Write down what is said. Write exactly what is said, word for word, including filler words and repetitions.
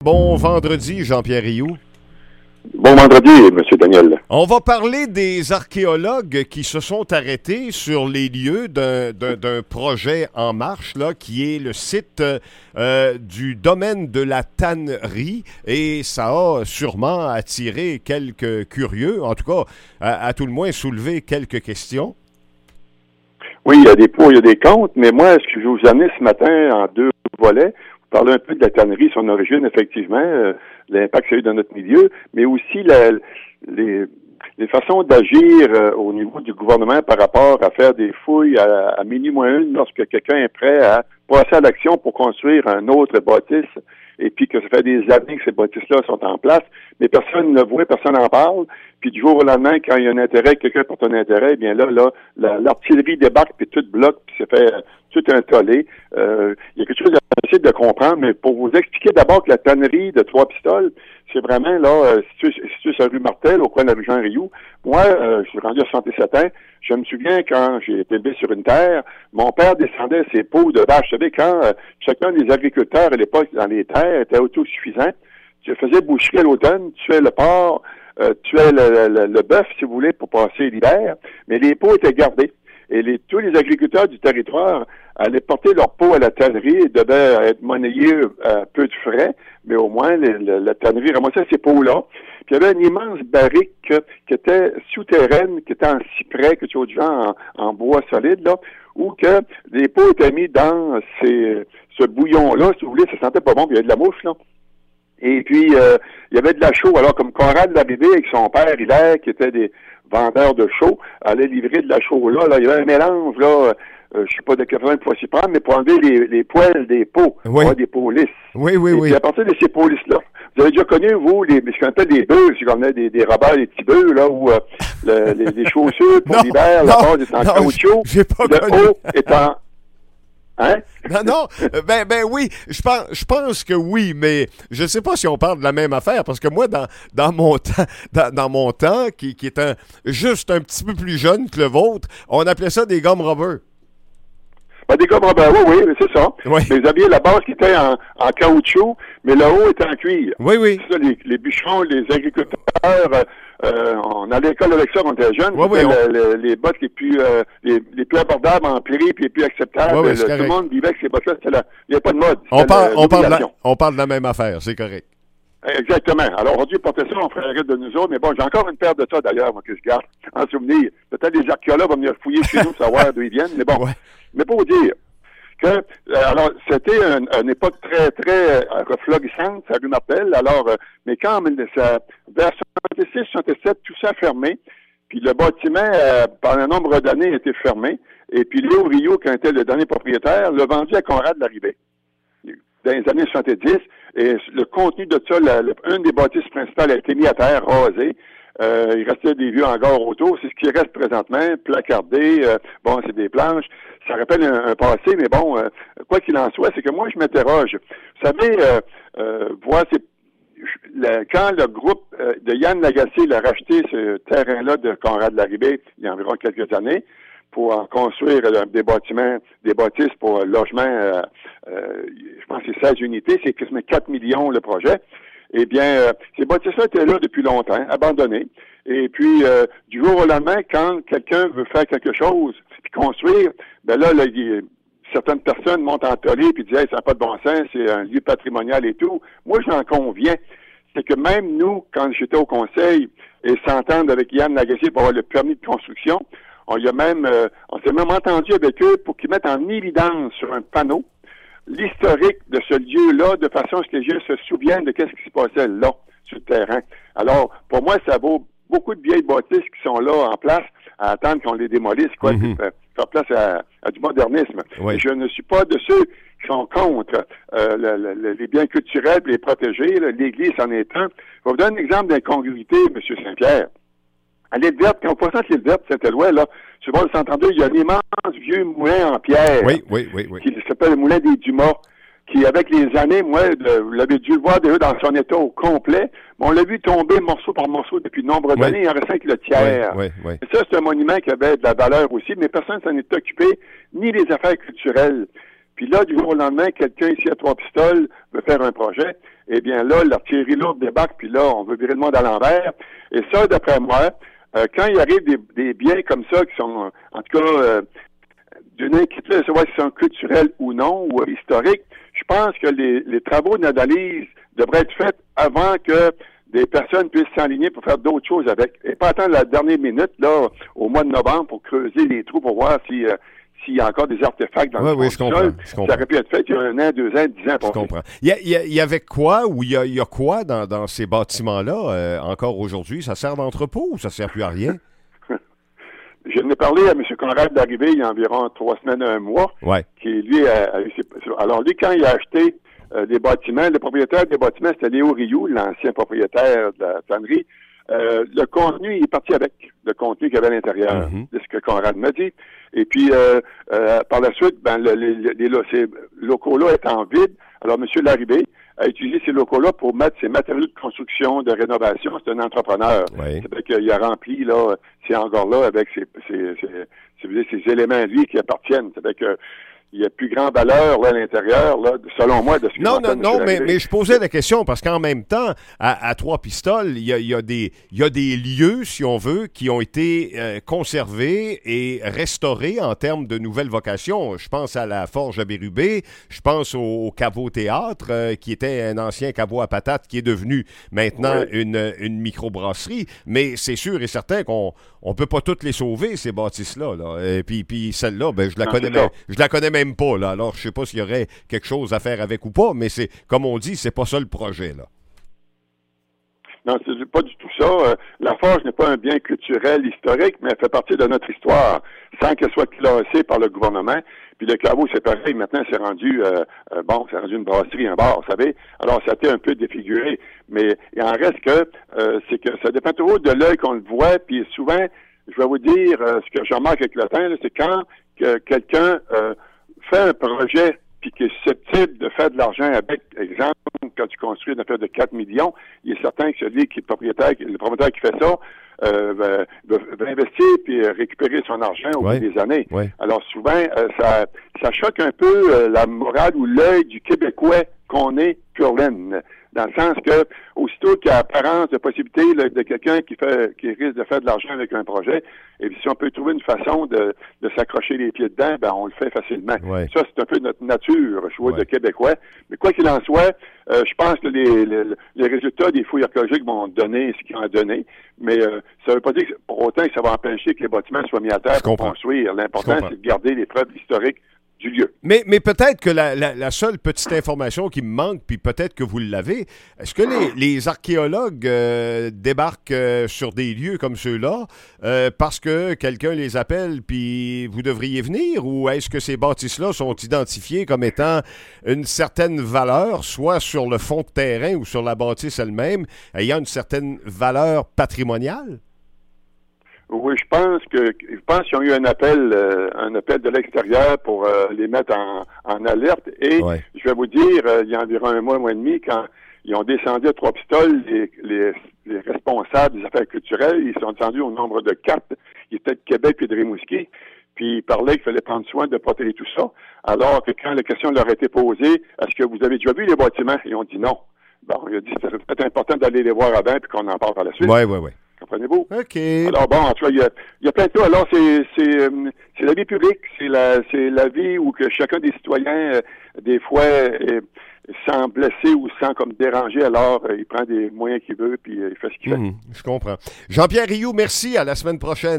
Bon vendredi, Jean-Pierre Rioux. Bon vendredi, M. Daniel. On va parler des archéologues qui se sont arrêtés sur les lieux d'un, d'un, d'un projet en marche, là, qui est le site euh, du domaine de la tannerie. Et ça a sûrement attiré quelques curieux, en tout cas, à, à tout le moins soulevé quelques questions. Oui, il y a des pour, il y a des contre, mais moi, ce que je vais vous amener ce matin en deux volets, parler un peu de la tannerie, son origine, effectivement, euh, l'impact que ça a eu dans notre milieu, mais aussi la, les, les façons d'agir euh, au niveau du gouvernement par rapport à faire des fouilles à, à minuit moins une lorsque quelqu'un est prêt à passer à l'action pour construire un autre bâtisse, et puis que ça fait des années que ces bâtisses-là sont en place, mais personne ne le voit, personne n'en parle, puis du jour au lendemain, quand il y a un intérêt, quelqu'un porte un intérêt, eh bien là, là, la, l'artillerie débarque, puis tout bloque, puis ça fait tout un tollé. Euh, il y a quelque chose à essayer de comprendre, mais pour vous expliquer d'abord que la tannerie de Trois-Pistoles, c'est vraiment là, euh, situé, situé sur la rue Martel, au coin de la rue Jean-Rioux. Moi, euh, je suis rendu à soixante-sept ans. Je me souviens quand j'ai été élevé sur une terre, mon père descendait ses peaux de vache. Vous savez, quand euh, chacun des agriculteurs à l'époque dans les terres était autosuffisant, tu faisais boucherie à l'automne, tu tuais le porc, euh, tu tuais le, le, le bœuf, si vous voulez, pour passer l'hiver, mais les peaux étaient gardées. Et les, tous les agriculteurs du territoire allaient porter leur peau à la tannerie et devaient être monnayés à peu de frais, mais au moins les, la, la tannerie ramassait ces peaux-là. Puis il y avait une immense barrique qui était souterraine, qui était en cyprès, quelque chose de genre en, en bois solide, là, où que les peaux étaient mis dans ces, ce bouillon-là, si vous voulez, ça sentait pas bon, puis il y avait de la mouche, là. Et puis, euh, il y avait de la chaux. Alors, comme Conrad Larrivée avec son père, Hilaire, qui était des vendeurs de chaux, allait livrer de la chaux là. Là, il y avait un mélange, là, euh, je sais pas de quelle façon il faut s'y prendre, mais pour enlever les, les poils des peaux, oui. des peaux lisses. Oui, oui, et oui. Puis, à partir de ces peaux lisses-là, vous avez déjà connu, vous, les, ce qu'on appelle des bœufs, c'est comme des, des robards, des petits bœufs, là, où euh, le, les, les chaussures pour non, l'hiver, la base est en non, caoutchouc. J'ai pas le connu. haut est en... Hein? Non, non, ben, ben oui, je pense, je pense que oui, mais je ne sais pas si on parle de la même affaire, parce que moi, dans, dans mon temps, dans, dans mon temps, qui, qui est un, juste un petit peu plus jeune que le vôtre, on appelait ça des gommes rubbers. Ben, des gommes rubbers, oui, oui, c'est ça. Oui. Mais vous aviez la base qui était en, en caoutchouc, mais le haut était en cuir. Oui, oui. C'est ça, les, les bûcherons, les agriculteurs, euh, on allait à l'école avec ça quand on était jeunes. Oui, oui, c'était on... le, le, les bottes les plus euh, les, les plus abordables en prix puis les plus acceptables. Oui, oui, le, tout le monde vivait avec ces bottes-là. C'était la, il n'y avait pas de mode. On parle, on, parle la, on parle de la même affaire, c'est correct. Exactement. Alors, aujourd'hui, porter ça, on ferait arrêter de nous autres. Mais bon, j'ai encore une paire de ça, d'ailleurs, moi, que je garde en souvenir. Peut-être les archéologues vont venir fouiller chez nous pour savoir d'où ils viennent. Mais bon, ouais. Mais pour vous dire que, euh, alors, c'était une, une époque très, très euh, reflorissante, ça rue Martel. Alors, euh, mais quand ça, vers soixante-six soixante-sept, tout ça a fermé. Puis le bâtiment, euh, pendant un nombre d'années, était fermé. Et puis Léo Rio, qui était le dernier propriétaire, l'a vendu à Conrad Larrivée dans les années soixante-dix. Et le contenu de ça, la, la, une des bâtisses principales a été mis à terre, rasé. Euh, il restait des vieux hangars autour. C'est ce qui reste présentement, placardé. Euh, bon, c'est des planches. Ça rappelle un, un passé, mais bon, euh, quoi qu'il en soit, c'est que moi, je m'interroge. Vous savez, euh, euh, voir ces Le, quand le groupe euh, de Yann Lagacé a racheté ce terrain-là de Conrad Larrivée il y a environ quelques années pour en construire euh, des bâtiments, des bâtisses pour euh, logement, euh, euh, je pense que c'est seize unités, c'est quasiment quatre millions le projet. Eh bien, euh, ces bâtisses-là étaient là depuis longtemps, abandonnées. Et puis, euh, du jour au lendemain, quand quelqu'un veut faire quelque chose, puis construire, ben là, là il certaines personnes montent en tollé puis disent hey, ça n'a pas de bon sens, c'est un lieu patrimonial et tout. Moi, j'en conviens. C'est que même nous, quand j'étais au conseil et s'entendre avec Yann Lagacé pour avoir le permis de construction, on y a même, euh, on s'est même entendu avec eux pour qu'ils mettent en évidence sur un panneau l'historique de ce lieu-là, de façon à ce que les gens se souviennent de qu'est-ce qui se passait là, sur le terrain. Alors, pour moi, ça vaut beaucoup de vieilles bâtisses qui sont là en place à attendre qu'on les démolisse, quoi, mm-hmm. puis faire place à, à du modernisme. Oui. Et je ne suis pas de ceux qui sont contre euh, le, le, les biens culturels et les protéger. Là, l'Église en est un. Je vais vous donner un exemple d'incongruité, M. Saint-Pierre. À l'île verte, quand on passe à l'île verte, Saint-Éloi, là, sur le bord de Saint-André, il y a un immense vieux moulin en pierre. Oui, oui, oui, oui. Qui s'appelle le moulin des Dumas, qui, avec les années, moi, le, vous l'avez dû le voir déjà dans son état au complet, mais on l'a vu tomber morceau par morceau depuis de nombreuses oui. années, il en restait que le tiers. Oui, oui, oui. Et ça, c'est un monument qui avait de la valeur aussi, mais personne ne s'en est occupé, ni les affaires culturelles. Puis là, du jour au lendemain, quelqu'un ici à Trois-Pistoles veut faire un projet, eh bien là, l'artillerie lourde débarque, puis là, on veut virer le monde à l'envers. Et ça, d'après moi, euh, quand il arrive des, des biens comme ça, qui sont, en tout cas, euh, d'une inquiétude de savoir si c'est culturel ou non, ou euh, historique, je pense que les, les travaux d'analyse devraient être faits avant que des personnes puissent s'enligner pour faire d'autres choses avec. Et pas attendre la dernière minute, là, au mois de novembre, pour creuser les trous pour voir si... Euh, s'il y a encore des artefacts dans oui, le oui, je comprends, sol, je comprends. Ça aurait pu être fait il y a un an, deux ans, dix ans. Je comprends. Il y, a, il, y a, il y avait quoi ou il y a, il y a quoi dans, dans ces bâtiments-là euh, encore aujourd'hui? Ça sert d'entrepôt ou ça sert plus à rien? Je n'ai parlé à M. Conrad d'arriver il y a environ trois semaines, un mois, ouais. qui lui a, a eu ses, alors lui, quand il a acheté euh, des bâtiments, le propriétaire des bâtiments, c'était Léo Rioux, l'ancien propriétaire de la tannerie. Euh, le contenu, il est parti avec le contenu qu'il y avait à l'intérieur, mm-hmm. c'est ce que Conrad m'a dit. Et puis, euh, euh, par la suite, ben, le, les, les, les, ces locaux-là étant vides, alors M. Larribé a utilisé ces locaux-là pour mettre ses matériaux de construction, de rénovation. C'est un entrepreneur. Oui. C'est-à-dire qu'il a rempli là, ces hangars-là avec ces, ces, ces, ces, ces éléments à lui qui appartiennent. C'est-à-dire que il y a plus grande valeur là, à l'intérieur, là, selon moi, de ce que Non, non, non, mais, mais je posais la question parce qu'en même temps, à, à Trois-Pistoles, il y a, il y, a des, il y a des lieux, si on veut, qui ont été euh, conservés et restaurés en termes de nouvelles vocations. Je pense à la Forge à Bérubé, je pense au, au Caveau Théâtre, euh, qui était un ancien caveau à patates qui est devenu maintenant oui. une, une microbrasserie. Mais c'est sûr et certain qu'on on peut pas toutes les sauver, ces bâtisses-là. Là. Et puis, puis celle-là, ben, je la non, connais même, je la connais même pas, là. Alors, je sais pas s'il y aurait quelque chose à faire avec ou pas, mais c'est, comme on dit, c'est pas ça le projet, là. Non, c'est pas du tout ça. Euh, la forge n'est pas un bien culturel, historique, mais elle fait partie de notre histoire, sans qu'elle soit classée par le gouvernement. Puis le caveau, c'est pareil. Maintenant, c'est rendu, euh, euh, bon, c'est rendu une brasserie, un bar, vous savez. Alors, ça a été un peu défiguré. Mais il en reste que, euh, c'est que ça dépend toujours de l'œil qu'on le voit. Puis souvent, je vais vous dire, euh, ce que je remarque avec le temps, là, c'est quand que quelqu'un euh, fait un projet puis qui est susceptible de faire de l'argent avec, exemple, quand tu construis une affaire de quatre millions, il est certain que celui qui est propriétaire, le propriétaire qui fait ça, euh, va, va investir puis récupérer son argent au ouais. bout des années. Ouais. Alors souvent, euh, ça, ça choque un peu euh, la morale ou l'œil du Québécois qu'on est pur laine. Dans le sens que, aussitôt qu'il y a apparence de possibilité là, de quelqu'un qui fait, qui risque de faire de l'argent avec un projet, et puis si on peut trouver une façon de, de s'accrocher les pieds dedans, ben on le fait facilement. Ouais. Ça, c'est un peu notre nature, je vois, ouais. de Québécois. Mais quoi qu'il en soit, euh, je pense que les, les, les résultats des fouilles archéologiques vont donner ce qu'ils ont donné, mais euh, ça ne veut pas dire que, pour autant que ça va empêcher que les bâtiments soient mis à terre pour construire. L'important, c'est de garder les preuves historiques du lieu. Mais, mais peut-être que la, la, la seule petite information qui me manque, puis peut-être que vous l'avez, est-ce que les, les archéologues euh, débarquent euh, sur des lieux comme ceux-là euh, parce que quelqu'un les appelle puis vous devriez venir, ou est-ce que ces bâtisses-là sont identifiées comme étant une certaine valeur, soit sur le fond de terrain ou sur la bâtisse elle-même, ayant une certaine valeur patrimoniale? Oui, je pense que je pense qu'ils ont eu un appel, euh, un appel de l'extérieur pour euh, les mettre en, en alerte. Et ouais. je vais vous dire, euh, il y a environ un mois, un mois et demi, quand ils ont descendu à Trois-Pistoles, les, les, les responsables des affaires culturelles, ils sont descendus au nombre de quatre. Ils étaient de Québec et de Rimouski. Puis ils parlaient qu'il fallait prendre soin de protéger tout ça. Alors que quand la question leur a été posée, est-ce que vous avez déjà vu les bâtiments? Ils ont dit non. Bon, il a dit que c'était peut-être important d'aller les voir avant puis qu'on en parle par la suite. Oui, oui, oui. Comprenez-vous? OK. Alors bon, en tout cas, il y a, il y a plein de choses. Alors, c'est, c'est, c'est la vie publique, c'est la, c'est la vie où que chacun des citoyens, euh, des fois, euh, sans blesser ou sans comme déranger, alors euh, il prend des moyens qu'il veut puis euh, il fait ce qu'il mmh, fait. Je comprends. Jean-Pierre Rioux, merci. À la semaine prochaine.